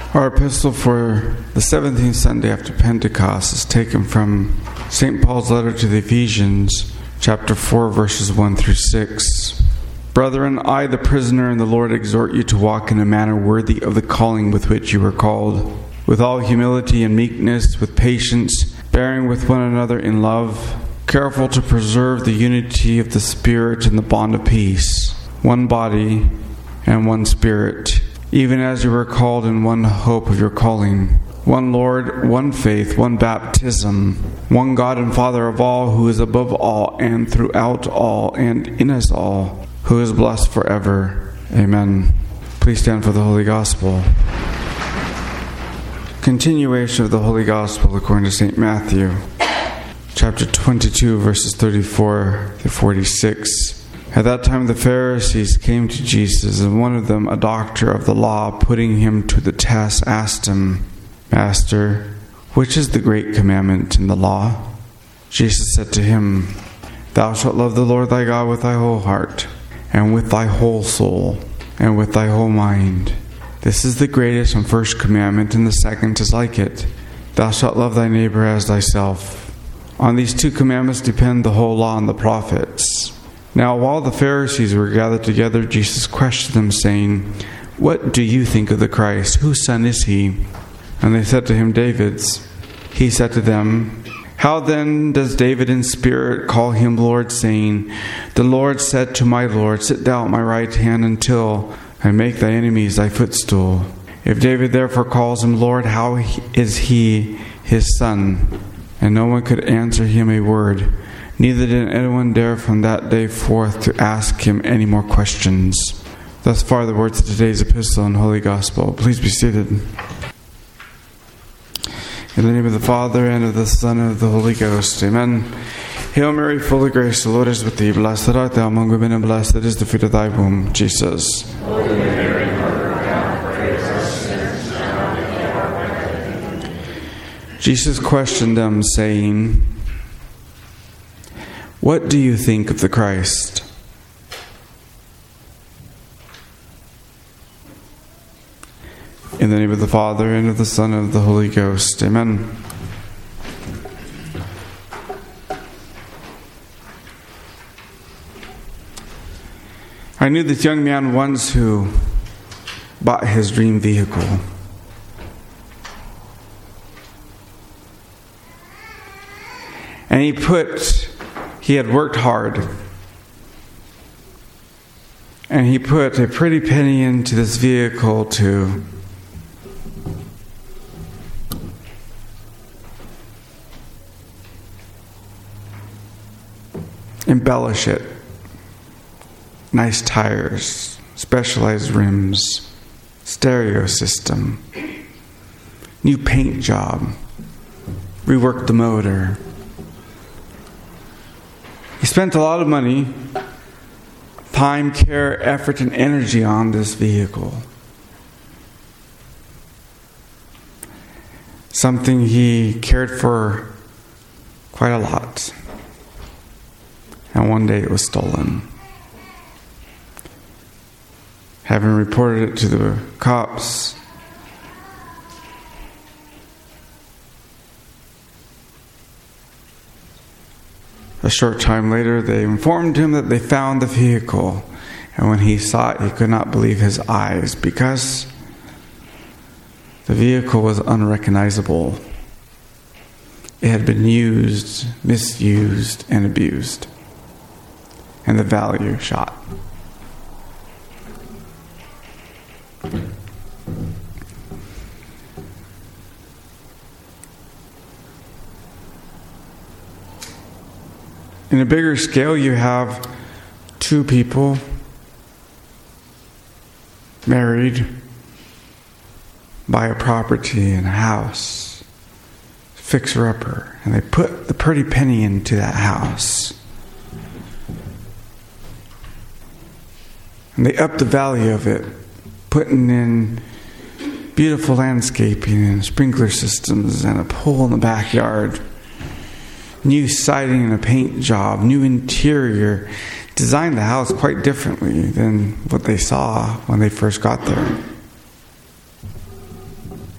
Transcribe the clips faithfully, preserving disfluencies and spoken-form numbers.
Our epistle for the seventeenth Sunday after Pentecost is taken from Saint Paul's letter to the Ephesians, chapter four, verses one through six. Brethren, I, the prisoner in the Lord, exhort you to walk in a manner worthy of the calling with which you were called, with all humility and meekness, with patience, bearing with one another in love, careful to preserve the unity of the Spirit in the bond of peace, one body and one Spirit, even as you were called in one hope of your calling, one Lord, one faith, one baptism, one God and Father of all, who is above all and throughout all and in us all, who is blessed forever. Amen. Please stand for the Holy Gospel. Continuation of the Holy Gospel according to Saint Matthew, chapter twenty-two, verses thirty-four to forty-six. At that time the Pharisees came to Jesus, and one of them, a doctor of the law, putting him to the test, asked him, Master, which is the great commandment in the law? Jesus said to him, Thou shalt love the Lord thy God with thy whole heart, and with thy whole soul, and with thy whole mind. This is the greatest and first commandment, and the second is like it. Thou shalt love thy neighbor as thyself. On these two commandments depend the whole law and the prophets. Now while the Pharisees were gathered together, Jesus questioned them, saying, What do you think of the Christ? Whose son is he? And they said to him, David's. He said to them, How then does David in spirit call him Lord, saying, The Lord said to my Lord, Sit thou at my right hand until I make thy enemies thy footstool. If David therefore calls him Lord, how is he his son? And no one could answer him a word. Neither did anyone dare from that day forth to ask him any more questions. Thus far the words of today's epistle and Holy Gospel. Please be seated. In the name of the Father, and of the Son, and of the Holy Ghost. Amen. Hail Mary, full of grace, the Lord is with thee. Blessed art thou among women, and blessed is the fruit of thy womb, Jesus. Holy Mary, Mother of God, pray for us sinners, now and at the hour of our death. Jesus questioned them, saying, What do you think of the Christ? In the name of the Father, and of the Son, and of the Holy Ghost. Amen. I knew this young man once who bought his dream vehicle. And he put, he had worked hard. And he put a pretty penny into this vehicle to embellish it. Nice tires, specialized rims, stereo system, new paint job, reworked the motor. He spent a lot of money, time, care, effort, and energy on this vehicle. Something he cared for quite a lot. And one day it was stolen. Having reported it to the cops, a short time later they informed him that they found the vehicle. And when he saw it, he could not believe his eyes, because the vehicle was unrecognizable. It had been used, misused, and abused. And the value shot. In a bigger scale, you have two people married, buy a property and a house, fixer-upper, and they put the pretty penny into that house. And they up the value of it, putting in beautiful landscaping and sprinkler systems and a pool in the backyard, new siding and a paint job, new interior, designed the house quite differently than what they saw when they first got there.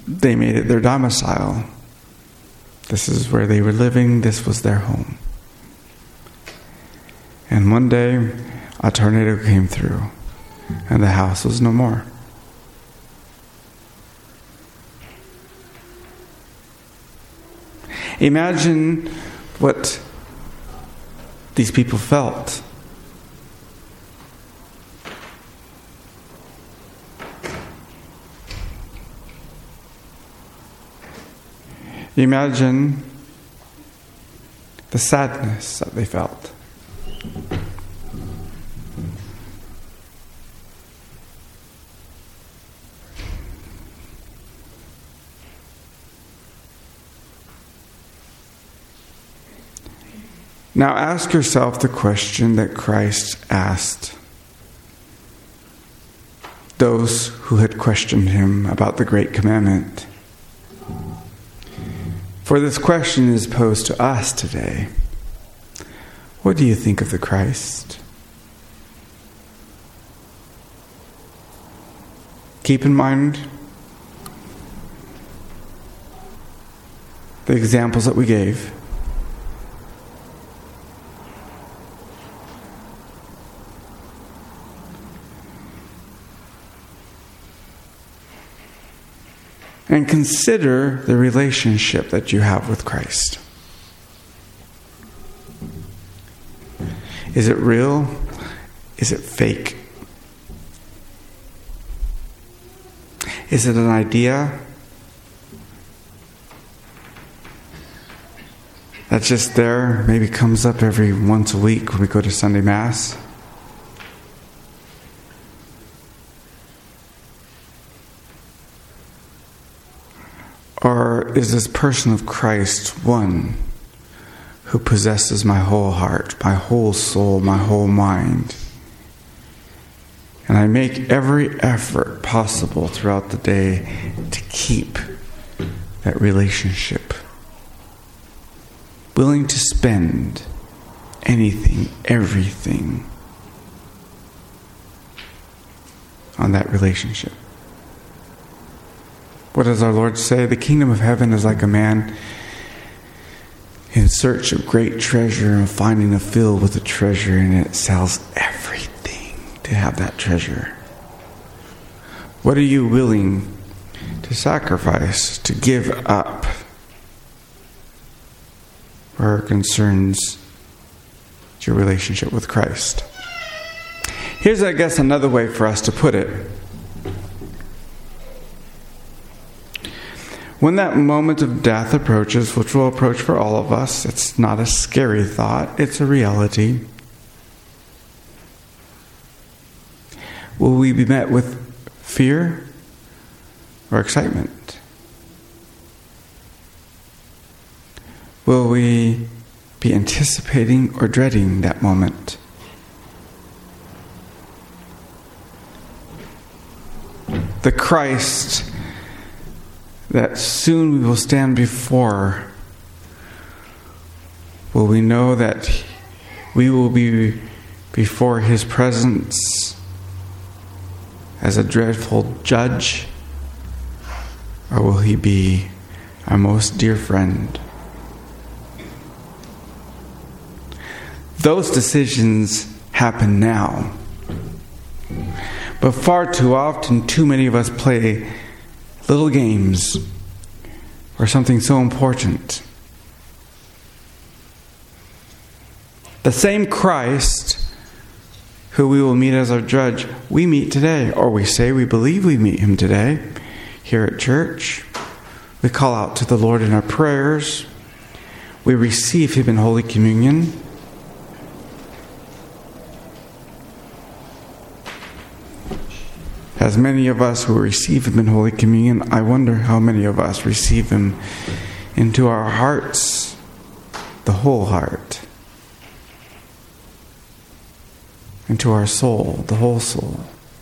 they made it their domicile. This is where they were living. This was their home. And one day, a tornado came through, and the house was no more. Imagine what these people felt. Imagine the sadness that they felt. Now ask yourself the question that Christ asked those who had questioned him about the Great Commandment. For this question is posed to us today. What do you think of the Christ? Keep in mind the examples that we gave. And consider the relationship that you have with Christ. Is it real? Is it fake? Is it an idea that's just there, maybe comes up every once a week when we go to Sunday Mass? Or is this person of Christ one who possesses my whole heart, my whole soul, my whole mind? And I make every effort possible throughout the day to keep that relationship. Willing to spend anything, everything on that relationship. What does our Lord say? The kingdom of heaven is like a man in search of great treasure and finding a field with a treasure, and it sells everything to have that treasure. What are you willing to sacrifice, to give up, where it concerns your relationship with Christ? Here's, I guess, another way for us to put it. When that moment of death approaches, which will approach for all of us, it's not a scary thought, it's a reality. Will we be met with fear or excitement? Will we be anticipating or dreading that moment? The Christ that soon we will stand before, will we know that we will be before His presence as a dreadful judge? Or will He be our most dear friend? Those decisions happen now. But far too often, too many of us play little games or something so important. The same Christ who we will meet as our judge, we meet today, or we say we believe we meet Him today here at church. We call out to the Lord in our prayers. We receive Him in Holy Communion. As many of us who receive Him in Holy Communion, I wonder how many of us receive Him into our hearts, the whole heart, into our soul, the whole soul.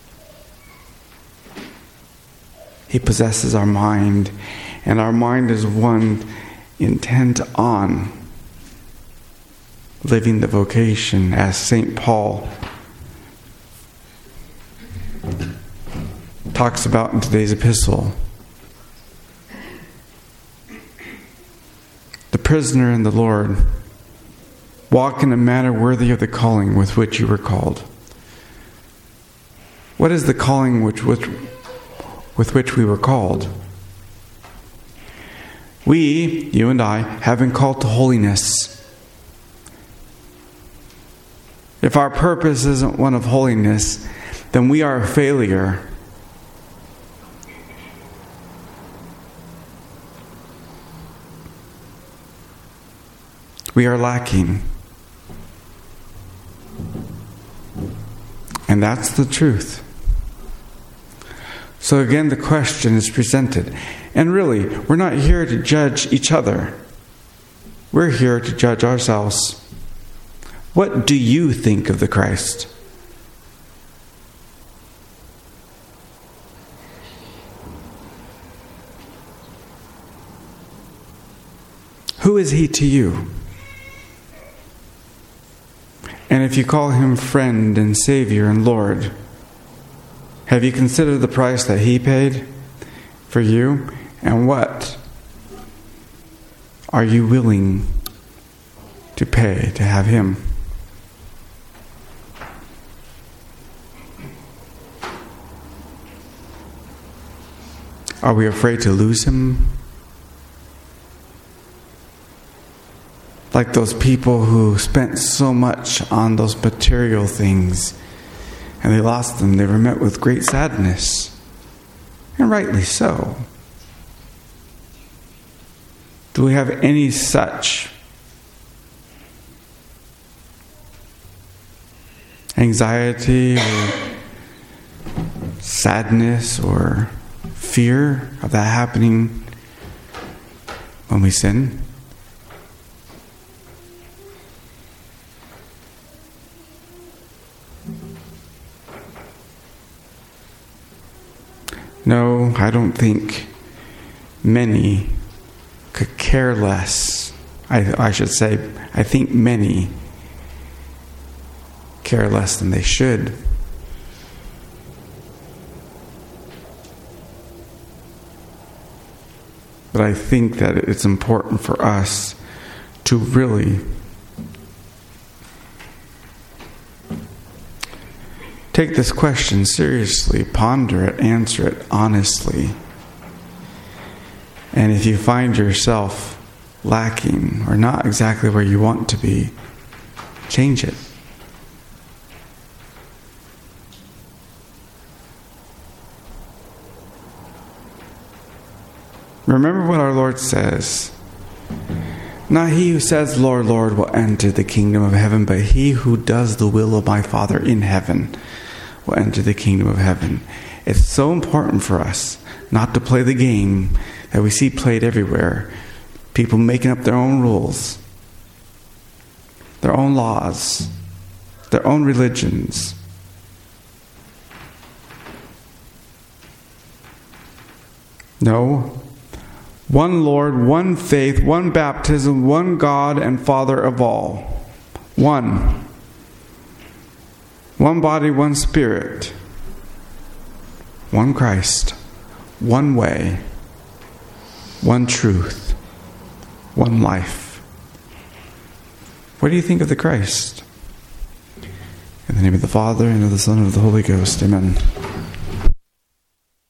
He possesses our mind, and our mind is one intent on living the vocation, as Saint Paul talks about in today's epistle. prisoner in the Lord, walk in a manner worthy of the calling with which you were called. What is the calling which, which, with which we were called? We, you and I, have been called to holiness. If our purpose isn't one of holiness, then we are a failure. We are lacking. And that's the truth. So again, the question is presented. And really, we're not here to judge each other. We're here to judge ourselves. What do you think of the Christ? Who is he to you? And if you call him friend and Savior and Lord, have you considered the price that he paid for you? And what are you willing to pay to have him? Are we afraid to lose him? Like those people who spent so much on those material things and they lost them, they were met with great sadness. And rightly so. Do we have any such anxiety or sadness or fear of that happening when we sin? No, I don't think many could care less. I, I should say, I think many care less than they should. But I think that it's important for us to really take this question seriously, ponder it, answer it honestly. And if you find yourself lacking or not exactly where you want to be, change it. Remember what our Lord says. Not he who says, Lord, Lord, will enter the kingdom of heaven, but he who does the will of my Father in heaven will enter the kingdom of heaven. It's so important for us not to play the game that we see played everywhere. People making up their own rules, their own laws, their own religions. No. One Lord, one faith, one baptism, one God and Father of all. One. One body, one Spirit. One Christ. One way. One truth. One life. What do you think of the Christ? In the name of the Father, and of the Son, and of the Holy Ghost. Amen.